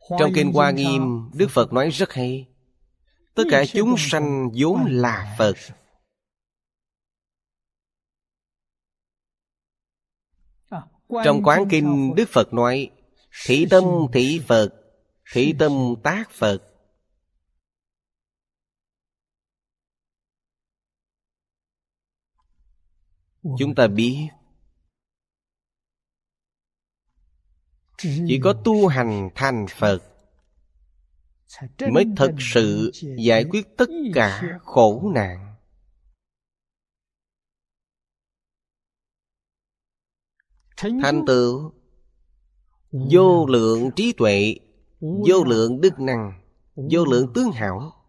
Trong Kinh Hoa Nghiêm, Đức Phật nói rất hay. Tất cả chúng sanh vốn là Phật. Trong Quán Kinh, Đức Phật nói: thị tâm thị Phật, thị tâm tác Phật. Chúng ta biết, chỉ có tu hành thành Phật mới thật sự giải quyết tất cả khổ nạn. Thành tựu vô lượng trí tuệ, vô lượng đức năng, vô lượng tướng hảo.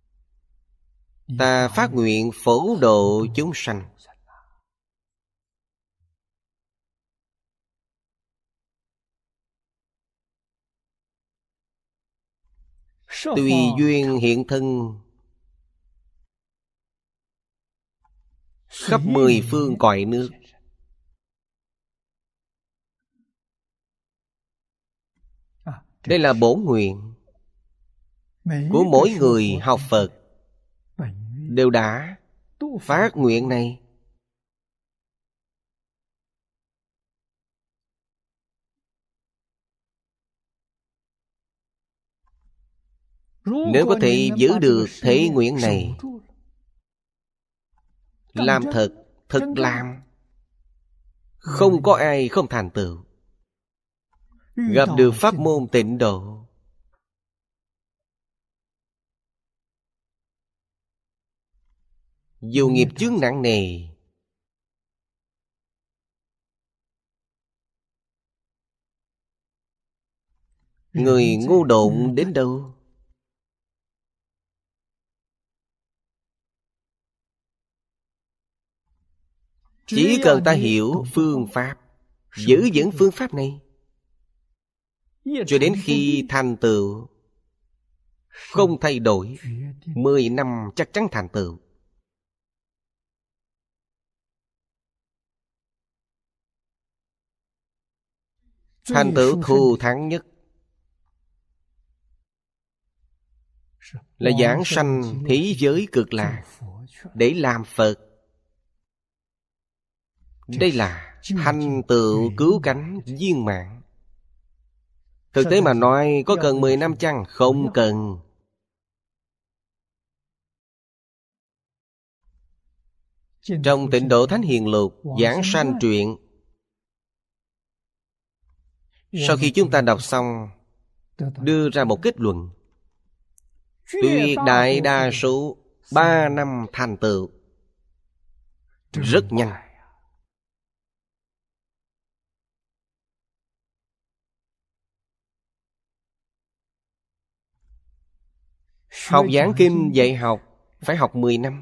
Ta phát nguyện phổ độ chúng sanh. Tùy duyên hiện thân khắp 10 phương cõi nước. Đây là bổn nguyện của mỗi người học Phật, đều đã phát nguyện này. Nếu có thể giữ được thể nguyện này, làm thật, thực làm, không có ai không thành tựu. Gặp được pháp môn Tịnh Độ, dù nghiệp chướng nặng nề, người ngu độn đến đâu, chỉ cần ta hiểu phương pháp, giữ vững phương pháp này, cho đến khi thành tựu, không thay đổi, 10 năm chắc chắn thành tựu. Thành tựu thù thắng nhất là giảng sanh thế giới cực lạc để làm Phật. Đây là thành tựu cứu cánh viên mãn. Thực tế mà nói, có cần 10 năm chăng? Không cần. Trong Tịnh Độ Thánh Hiền Lục giảng sanh truyện, sau khi chúng ta đọc xong, đưa ra một kết luận: tuyệt đại đa số 3 năm thành tựu, rất nhanh. Học giảng kinh dạy học phải học 10 năm.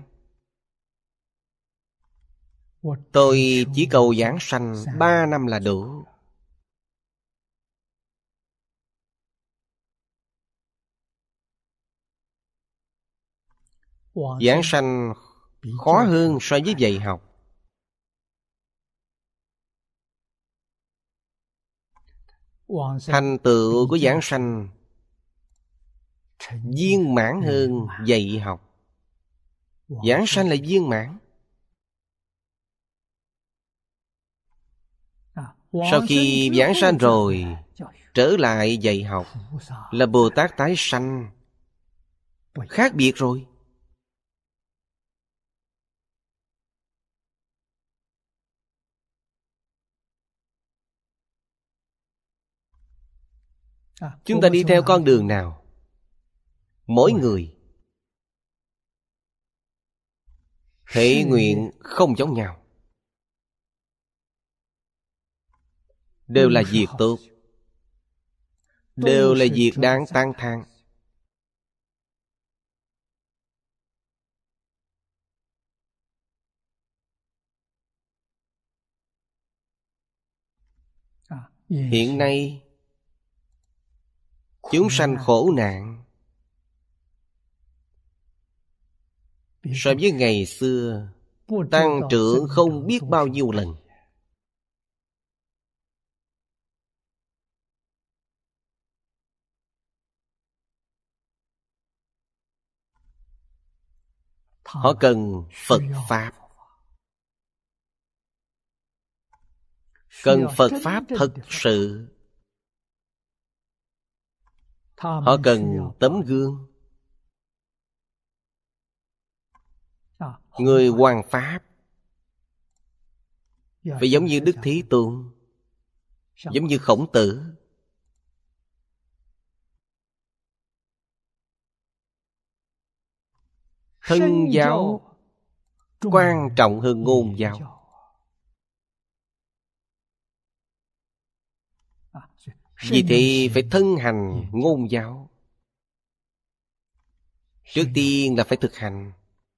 Tôi chỉ cầu giảng sanh 3 năm là đủ. Giảng sanh khó hơn so với dạy học. Thành tựu của giảng sanh viên mãn hơn dạy học. Giảng sanh là viên mãn. Sau khi giảng sanh rồi, trở lại dạy học là Bồ Tát tái sanh. Khác biệt rồi. Chúng ta đi theo con đường nào? Mỗi người thể nguyện không giống nhau, đều là việc tốt, đều là việc đáng tán thán. Hiện nay chúng sanh khổ nạn so với ngày xưa tăng trưởng không biết bao nhiêu lần. Họ cần Phật Pháp. Cần Phật Pháp thật sự. Họ cần tấm gương. Người hoằng Pháp phải giống như Đức Thế Tôn, giống như Khổng Tử. Thân giáo quan trọng hơn ngôn giáo. Vì thế phải thân hành ngôn giáo. Trước tiên là phải thực hành.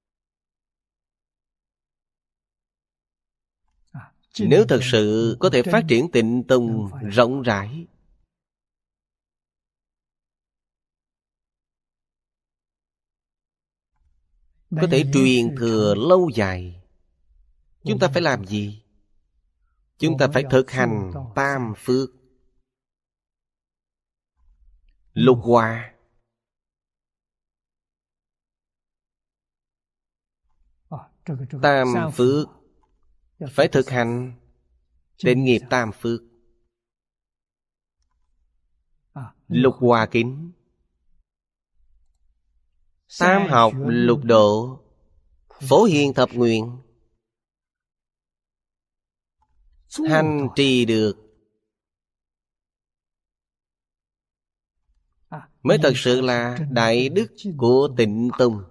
Nếu thật sự có thể phát triển Tịnh Tông rộng rãi, có thể truyền thừa lâu dài, chúng ta phải làm gì? Chúng ta phải thực hành tam phước. Lục hòa. Tam phước phải thực hành. Tịnh nghiệp tam phước. Lục hòa kính. Tam học lục độ. Phổ hiền thập nguyện. Hành trì được mới thật sự là đại đức của Tịnh Tông.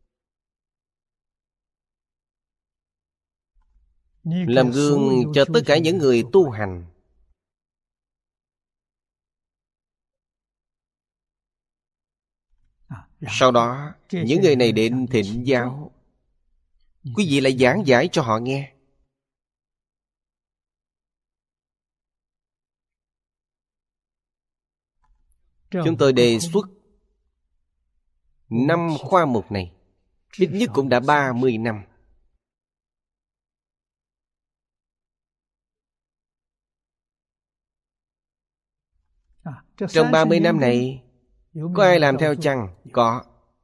Làm gương cho tất cả những người tu hành. Sau đó những người này đến thỉnh giáo, quý vị lại giảng giải cho họ nghe. Chúng tôi đề xuất 5 khoa mục này ít nhất cũng đã 30 năm. Trong 30 năm này, có ai làm theo chăng? Có.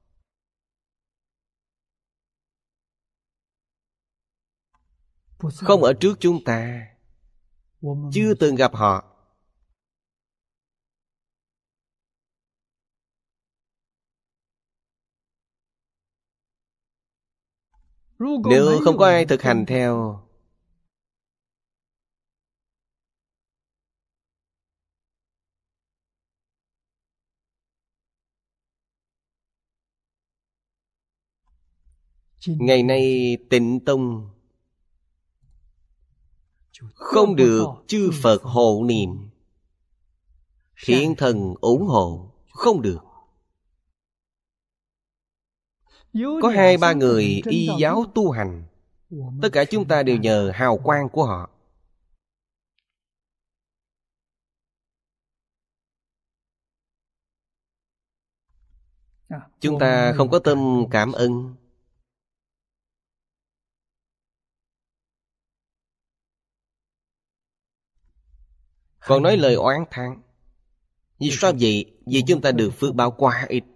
Không ở trước chúng ta, chưa từng gặp họ. Nếu không có ai thực hành theo, ngày nay Tịnh Tông không được chư Phật hộ niệm, thiện thần ủng hộ, không được. Có 2-3 người y giáo tu hành, tất cả chúng ta đều nhờ hào quang của họ. Chúng ta không có tâm cảm ơn. Còn nói lời oán thán. Vì sao vậy? Vì chúng ta được phước báo quá ít.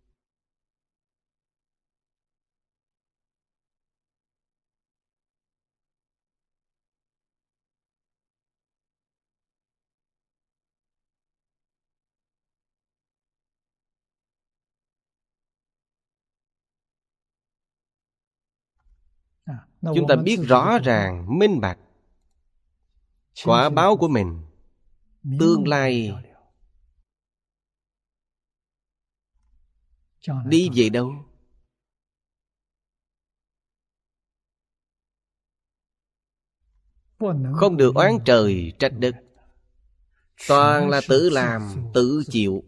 Chúng ta biết rõ ràng, minh bạch quả báo của mình, tương lai đi về đâu? Không được oán trời trách đất. Toàn là tự làm, tự chịu.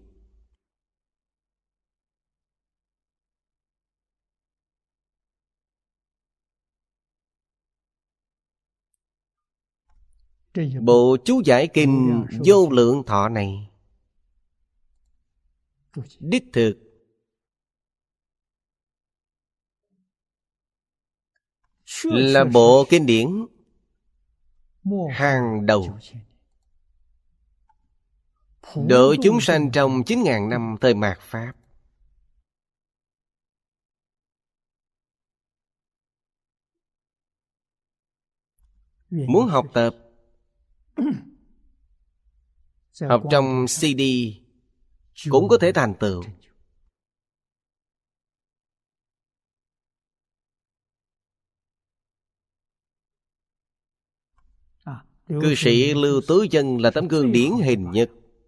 Bộ chú giải kinh Vô Lượng Thọ này đích thực là bộ kinh điển hàng đầu, độ chúng sanh trong 9.000 năm thời mạt Pháp. Muốn học tập, học trong CD cũng có thể thành tựu. Cư sĩ Lưu Tứ Chân là tấm gương điển hình nhất.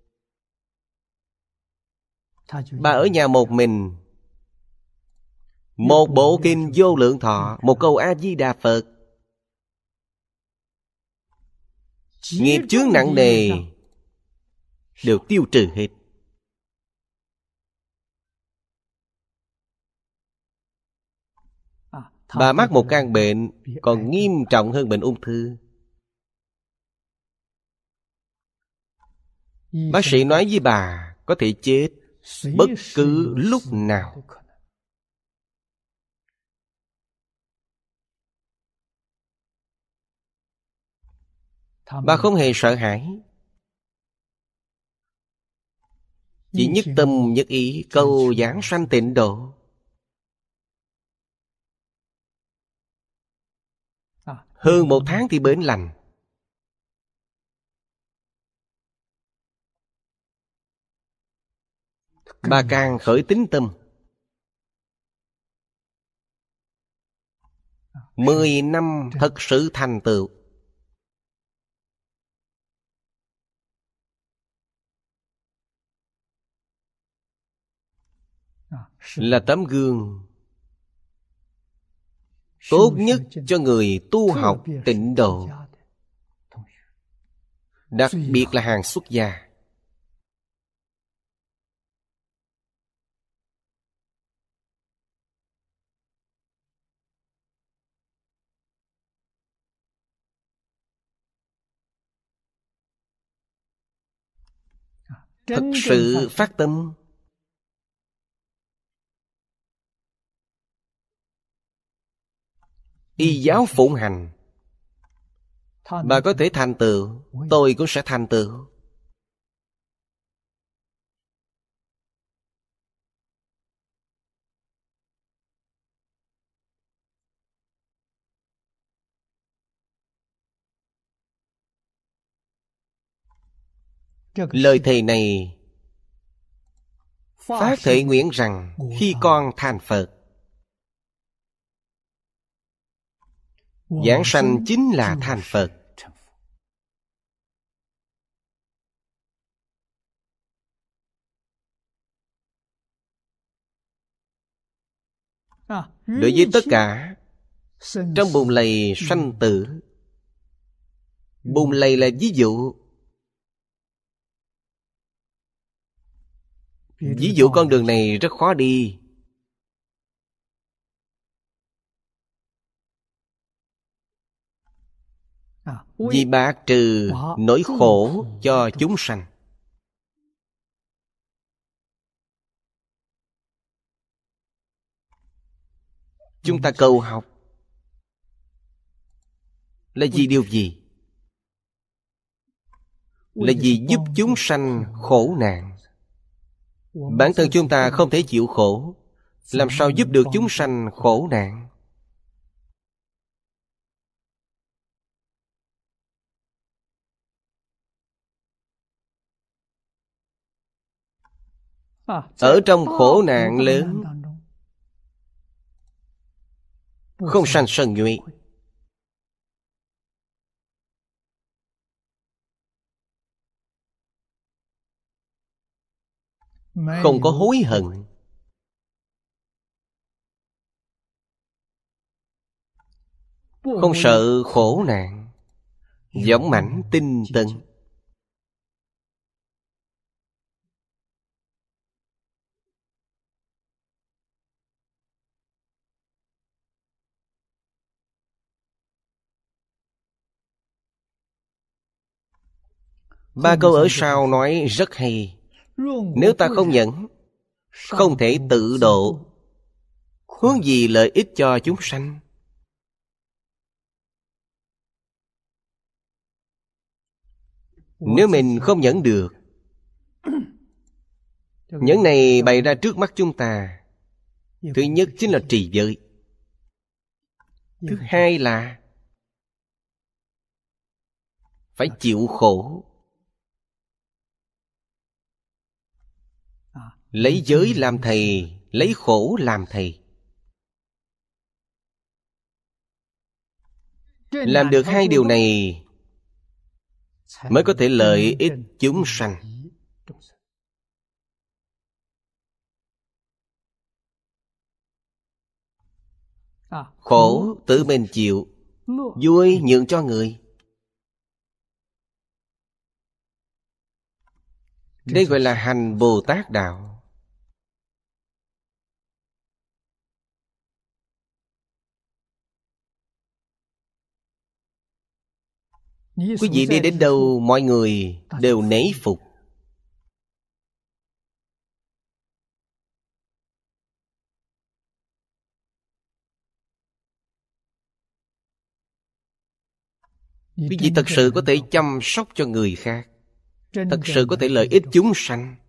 Bà ở nhà một mình, một bộ kinh Vô Lượng Thọ, một câu A Di Đà Phật, nghiệp chướng nặng nề đều tiêu trừ hết. Bà mắc một căn bệnh còn nghiêm trọng hơn bệnh ung thư. Bác sĩ nói với bà có thể chết bất cứ lúc nào. Bà không hề sợ hãi, chỉ nhất tâm nhất ý cầu giảng sanh tịnh độ. Hơn 1 tháng thì bệnh lành. Bà càng khởi tín tâm. 10 năm thật sự thành tựu. Là tấm gương tốt nhất cho người tu học tịnh độ, đặc biệt là hàng xuất gia. Thật sự phát tâm, y giáo phụng hành, bà có thể thành tựu, tôi cũng sẽ thành tựu. Lời thề này phát thệ nguyện rằng khi con thành Phật, giảng sanh chính là thành Phật. Đối với tất cả trong bùn lầy sanh tử, bùn lầy là ví dụ. Ví dụ con đường này rất khó đi. Vì bạc trừ nỗi khổ cho chúng sanh. Chúng ta cầu học là vì điều gì? Là vì giúp chúng sanh khổ nạn. Bản thân chúng ta không thể chịu khổ, làm sao giúp được chúng sanh khổ nạn? Ở trong khổ nạn lớn, không sanh sân nhuệ, không có hối hận, không sợ khổ nạn, dũng mãnh tinh tấn. Ba câu ở sau nói rất hay. Nếu ta không nhẫn, không thể tự độ, huống gì lợi ích cho chúng sanh. Nếu mình không nhẫn được, nhẫn này bày ra trước mắt chúng ta. Thứ nhất chính là trì giới. Thứ hai là phải chịu khổ. Lấy giới làm thầy, lấy khổ làm thầy. Làm được hai điều này mới có thể lợi ích chúng sanh. Khổ tự mình chịu, vui nhường cho người. Đây gọi là hành Bồ Tát đạo. Quý vị đi đến đâu, mọi người đều nể phục. Quý vị thật sự có thể chăm sóc cho người khác, thật sự có thể lợi ích chúng sanh.